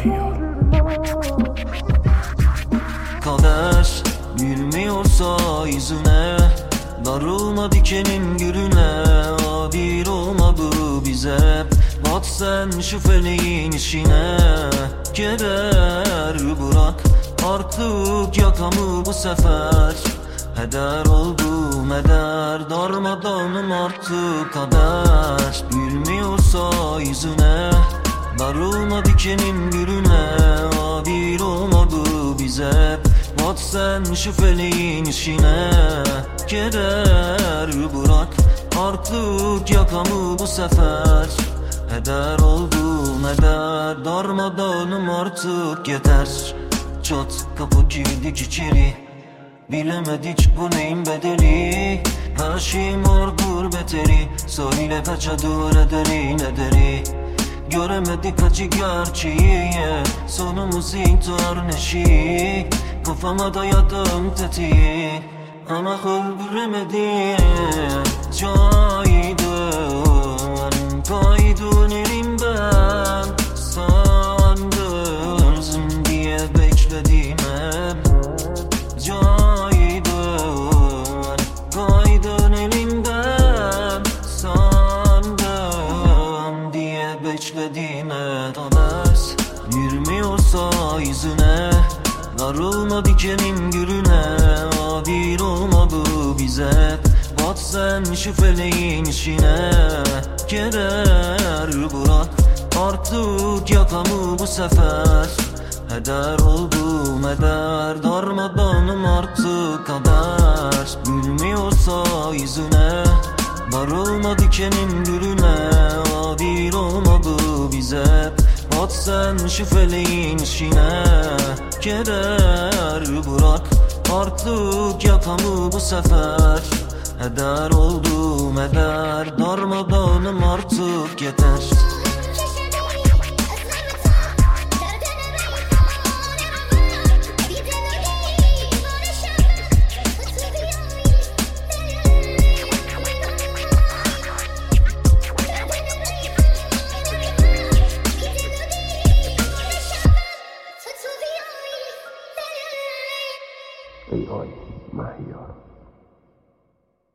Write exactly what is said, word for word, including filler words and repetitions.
Kader gülmüyorsa yüzüne, darılma dikenin gülüne. Adil olmadı bize, bak sen şu feleğin işine. Keder bırak artık yakamı bu sefer. Heder oldum eder, darmadağınım artık. Kader gülmüyorsa yüzüne, darılma dikenin gülüne. Adil olmadı bize, bak sen şu feleğin işine. Keder bırak artık yakamı bu sefer. Heder oldum eder, darmadağınım artık yeter. Çat kapı girdik içeri, bilemedik bu neyin bedeli. Her şey mordur beteri, söyle kaç adır ederi nederi. Göremedik acı gerçeği, sonumuz intihar neşi. Kafama dayadım tetiği ama öldüremedim. Caydın, kaydın elimden, sandın diye bekledim hep. Caydın, kaydın elimden, sandım diye bekledim hep. Haber yürümüyorsa yüzüne, darılma dikenin gülüne. Adil olmadı bize, bak sen şu feleğin işine. Keder bırak artık yakamı bu sefer. Heder oldum eder, darmadağınım artık. Kader gülmüyorsa yüzüne, darılma dikenin gülüne. Adil olmadı bize, bak sen şu feleğin işine. Keder bırak artık yakamı bu sefer. Heder oldum eder, darmadağınım artık yeter.